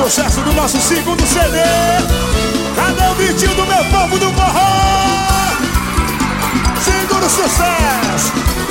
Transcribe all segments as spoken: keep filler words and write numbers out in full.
sucesso do nosso segundo C D. Cadê o gritinho do meu povo do forró? Segura o sucesso.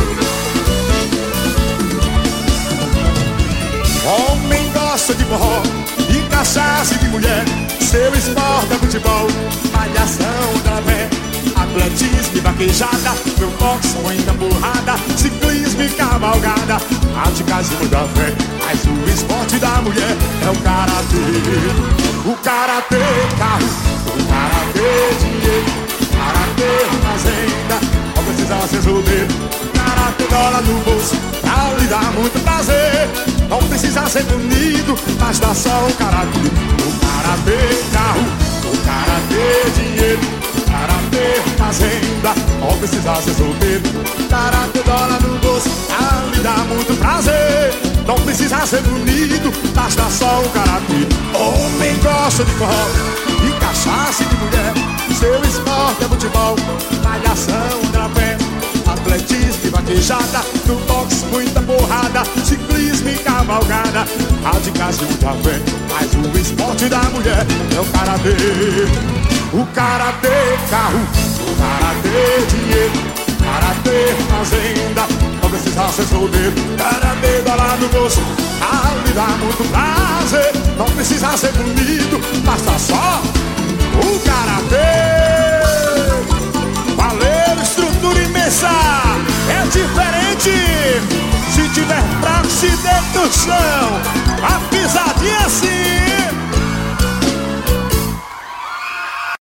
Homem gosta de forró e cachaça de mulher. Seu esporte é futebol, malhação, trapé, atletismo e vaquejada, meu boxe, muita porrada, ciclismo e cavalgada, radicais e muita fé. Mas o esporte da mulher é o karatê. O karatê carro, o karatê dinheiro, o karatê fazenda, não precisa ser solteiro. Karatê dólar no bolso, pra lhe dar muito prazer. Não precisa ser bonito, mas dá só um karatê. O karatê carro, o karatê dinheiro, o karatê fazenda, não precisa ser solteiro. Karatê dólar no bolso, pra lhe dar muito prazer. Não precisa ser bonito, basta só um karatê. Homem gosta de forró e cachaça de mulher. Seu esporte é futebol, malhação, trapé, atletismo e vaquejada, no boxe muita porrada, ciclismo e cavalgada, radicais de muita fé. Mas o esporte da mulher é o karatê. O karatê carro, o karatê dinheiro, o karatê fazenda, não precisa ser solteiro. Karatê dólar no bolso, a lhe dá muito prazer. Não precisa ser bonito, basta só o karatê. Valeu, estrutura imensa, é diferente. Se tiver fraco, se deita no chão.